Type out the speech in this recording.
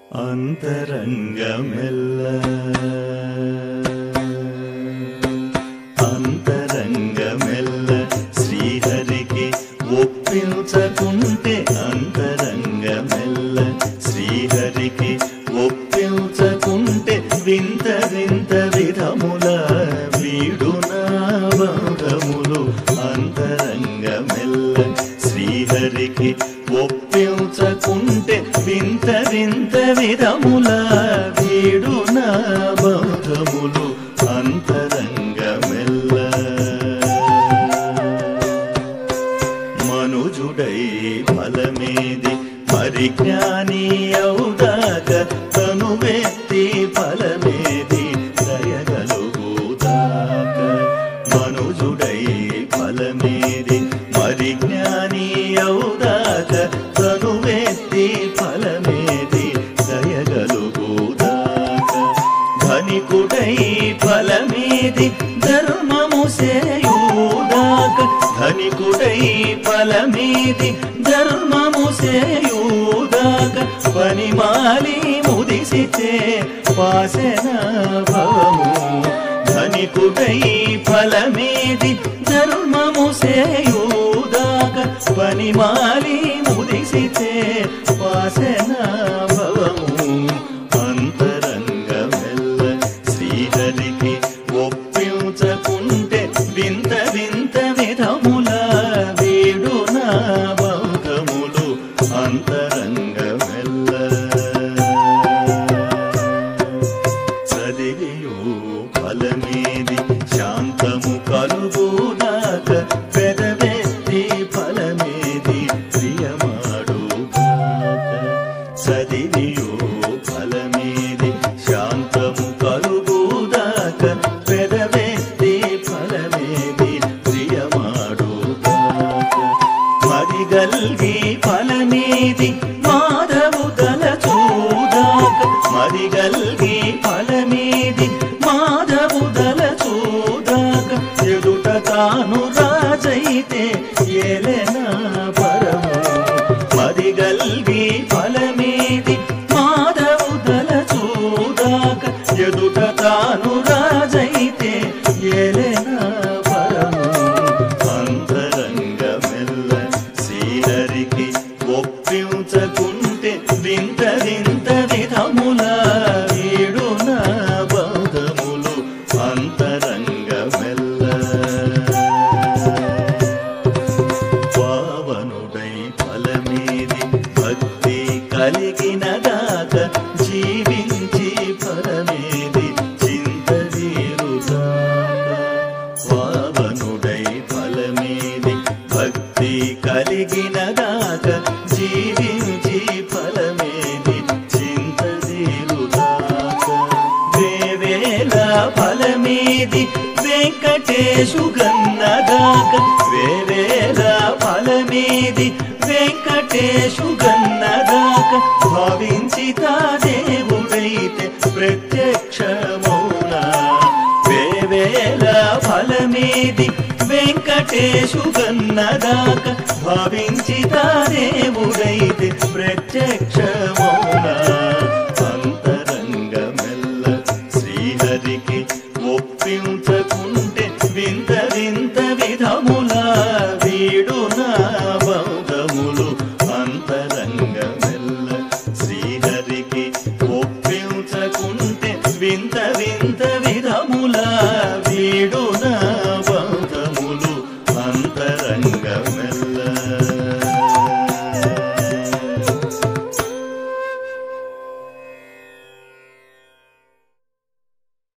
అంతరంగమెల్ల అంతరంగమెల్ల శ్రీహరికి ఒప్పించకుంటే అంతరంగమెల్ల శ్రీహరికి ఒప్పించకుంటే వింత వింత విధముల వీడునా బంధములు అంతరంగమెల్ల శ్రీహరికి ఒప్పించకుంటే వింత వింత విధముల వీడునా బంధములు అంతరంగమెల్ల మనుజుడై ఫలమేది పరిజ్ఞాని అవుదాక తనువెత్తి ఫలమేది దయగలుగుదాక మనుజుడై ఫలమేది పరిజ్ఞాని అవుదాక తనువెత్తి ఫలమేది దయగలుగుదాక ధనికుడై ఫలమేది ధర్మము సేయుదాక ధనికుడై ఫలమేది ధర్మము సేయుదాక పనిమాలి ముదిసితే పాసెన భవము ధనికుడై ఫలమేది ధర్మము సేయుదాక పనిమాలి ముదిసితే పాసెన భవము అంతరంగమెల్ల శ్రీహరికి ఒప్పించకుంటే వింత వింత విధముల వీడునా బంధములు అంతరంగమెల్ల చదివియు ఫలమేది శాంతము కలుగునాక పెదవెత్తి ఫలమేది ప్రియమాడుగాక చదివియు ఫలమేది శాంతము కలుగుదాక పెదవెత్తి ఫలమేది ప్రియమాడుగాక మదిగల్గి ఫలమేది మాధవు దలచూదాక మదిగల్గి ఫలమేది మాధవు దలచూదాక ఎదుట తాను రాజైతే ఏలెనా పరము మదిగల్గి ఫలమేది మాధవు దలచూదాక ఎదుట తాను రాజైతే ఏలెనా పరము అంతరంగమెల్ల శ్రీహరికి ఒప్పించకుంటే వింత వింత విధముల వీడునా బంధములు అంతరంగమెల్ల పావనుడై ఫలమేది భక్తి కలిగినదాక జీవించి ఫలమేది చింత తీరుగాక పావనుడై ఫలమేది భక్తి కలిగినదాక జీవించి ఫలమేది చింత తీరుగాక వేవేల ఫలమేది వెంకటేశు గన్నదాక వేవేల ఫలమేది వెంకటేశు గన్నదాక భావించితా దేవుడైతే ప్రత్యక్షమౌనా వేవేల ఫలమేది వెంకటేశు గన్నదాక భావించితా దేవుడైతే ప్రత్యక్షమౌనా అంతరంగమెల్ల శ్రీహరికి ఒప్పించకుంటే వింత వింత విధముల వీడునా బంధములు అంతరంగమెల్ల శ్రీహరికి ఒప్పించకుంటే వింత వింత విధము